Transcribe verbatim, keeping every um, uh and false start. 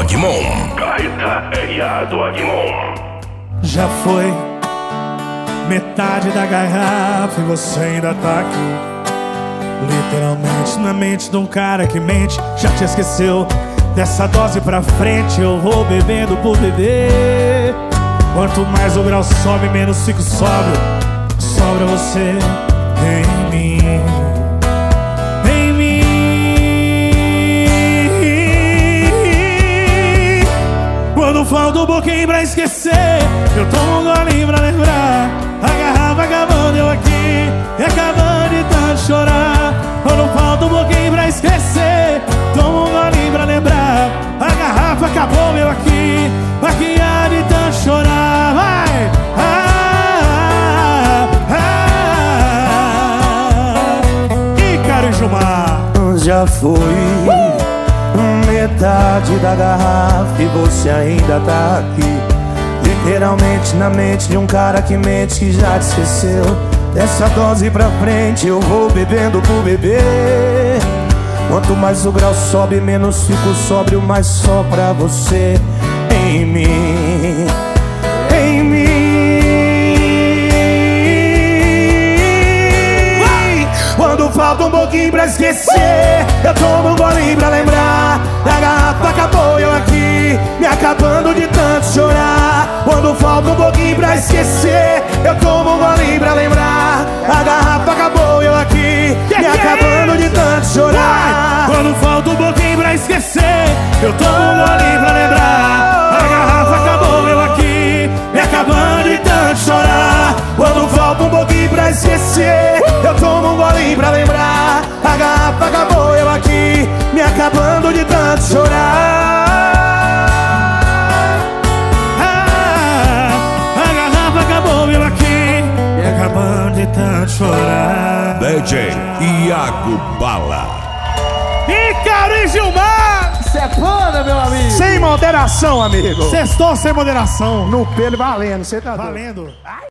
Agumon. Kahita Eya do Agumon. Já foi metade da garrafa e você ainda tá aqui. Literalmente na mente de um cara que mente. Já te esqueceu. Dessa dose pra frente eu vou bebendo por beber. Quanto mais o grau sobe, menos fico sóbrio. Sobra você em mim, em mim. Quando falta um pouquinho pra esquecer, eu tomo um golinho pra lembrar. A garrafa acabando, eu aqui e acabando de tanto chorar. Quando falta um pouquinho pra esquecer, tomo um golinho pra lembrar. A garrafa acabou, meu aqui, aqui há de tanto chorar. Vai! Ah, ah, ah. Ícaro e Gilmar. Já foi metade da garrafa e você ainda tá aqui. Literalmente na mente de um cara que mente, que já te esqueceu. Dessa dose pra frente eu vou bebendo por beber. Quanto mais o grau sobe, menos fico sóbrio, mais só pra você em mim, em mim. Quando falta um pouquinho pra esquecer, eu tomo um golinho pra lembrar. A garrafa acabou, eu aqui me acabando de tanto chorar. Quando falta um pouquinho pra esquecer, eu tomo um golinho pra lembrar. A garrafa acabou, eu aqui me acabando de tanto chorar. Quando falta um pouquinho pra esquecer, eu tomo um golinho pra lembrar. A garrafa acabou, eu aqui me acabando de tanto chorar. Quando falta um pouquinho pra esquecer, eu tomo um golinho pra lembrar. A garrafa acabou, eu aqui me acabando de tanto chorar. Acabando de tanto chorar. D J Iago Bala. Ícaro e Gilmar. Cê é foda, meu amigo. Sem moderação, amigo. Sextou sem moderação. No pelo valendo, cê tá doido. Valendo.